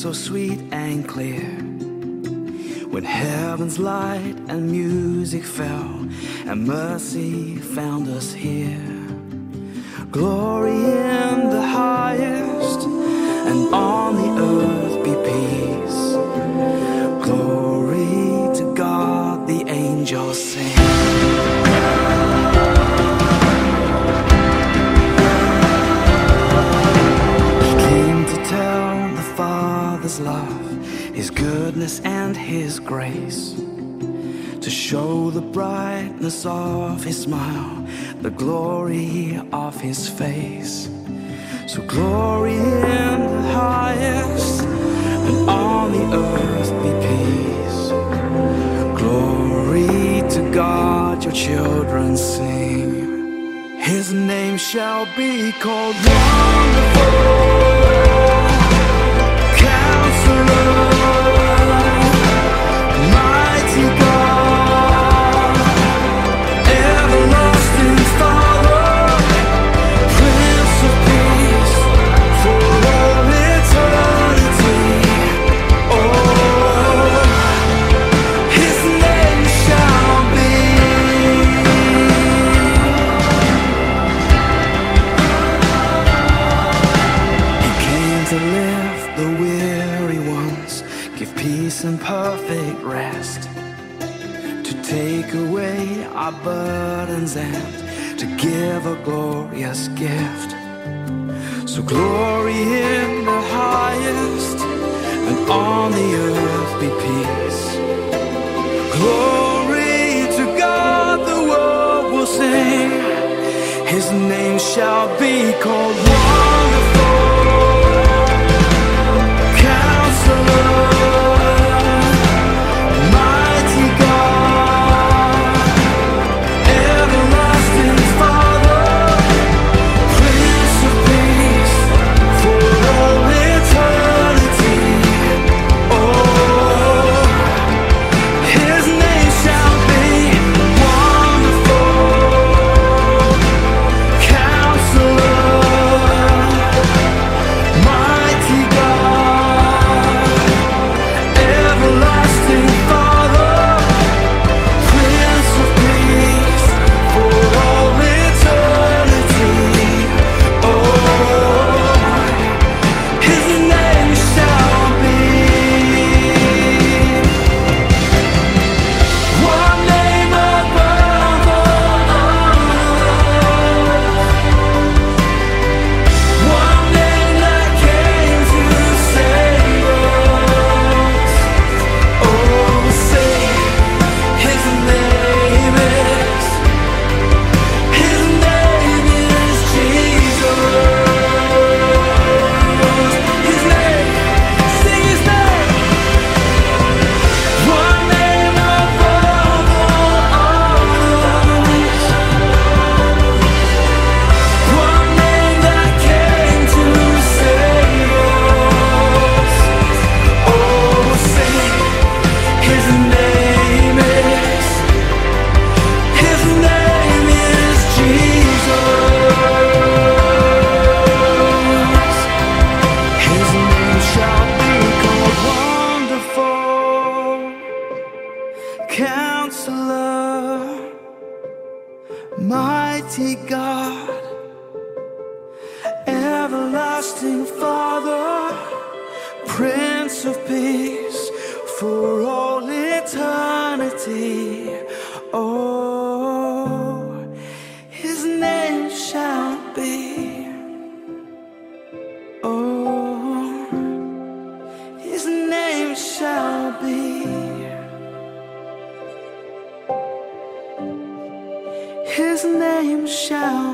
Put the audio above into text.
so sweet and clear. When heaven's light and music fell, and mercy found us here. Glory in the highest, and on the earth be peace. Glory to God, the angels sing. Father's love, His goodness and His grace, to show the brightness of His smile, the glory of His face. So glory in the highest, and on the earth be peace. Glory to God, your children sing. His name shall be called Wonderful, and perfect rest, to take away our burdens and to give a glorious gift. So glory in the highest, and on the earth be peace. Glory to God, the world will sing. His name shall be called Wonderful, Counselor, Counselor, mighty God, everlasting Father, Prince of Peace, for all eternity. Oh, His name shall be. Oh, His name shall be. His name shall